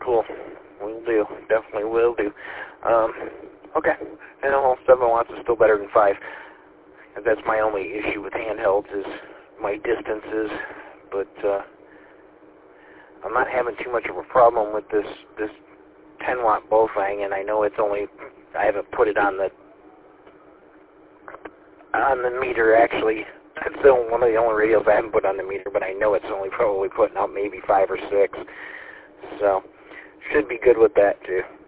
cool. Will do. Definitely will do. Okay. And 7 watts is still better than 5. And that's my only issue with handhelds is my distances. But I'm not having too much of a problem with this 10-watt Baofeng, and I know it's only, I haven't put it on the meter actually. It's one of the only radios I haven't put on the meter, but I know it's only probably putting out maybe 5 or 6. So should be good with that too.